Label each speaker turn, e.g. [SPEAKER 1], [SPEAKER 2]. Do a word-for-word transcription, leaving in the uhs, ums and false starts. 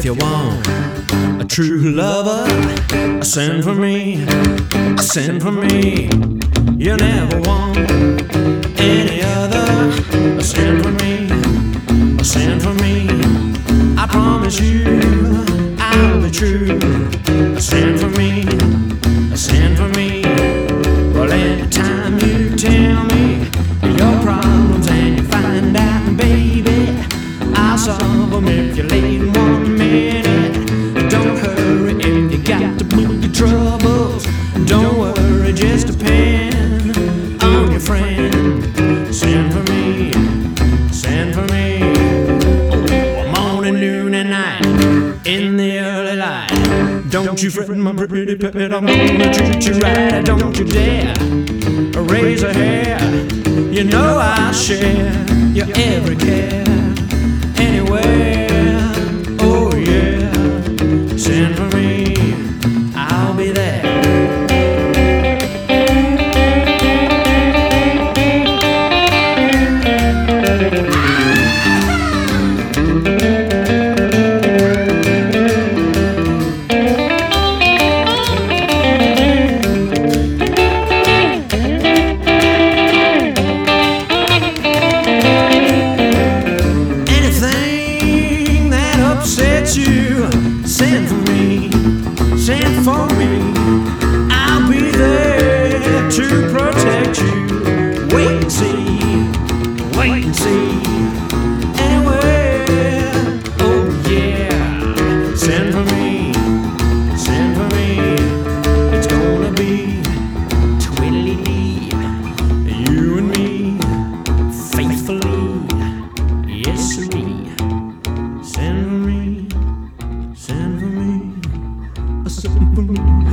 [SPEAKER 1] you want a true lover, send for me, send for me. You never want any other, send for me, send for me. I promise you I'll be true, send for me, send for me. Well, anytime you tell me your problems and you find out, baby, I'll solve them if you're late one minute. Don't hurry if you got to book your troubles. Don't worry, just depend on your friend. Send for me, send for me. Oh, morning, noon, and night, in the early light. Don't you fret, my pretty pet, I'm gonna treat you right. Don't you dare raise a hair. You know I'll share your every care. Anywhere, oh yeah. Send for me, I'll be there. You send for me, send for me. I'll be there to protect you. Wait and see, wait and see. Anywhere, oh yeah. Send for me, send for me. It's gonna be twiddly-dee, you and me, faithfully. Yes, sirree. Send for me. Send for me, send for me.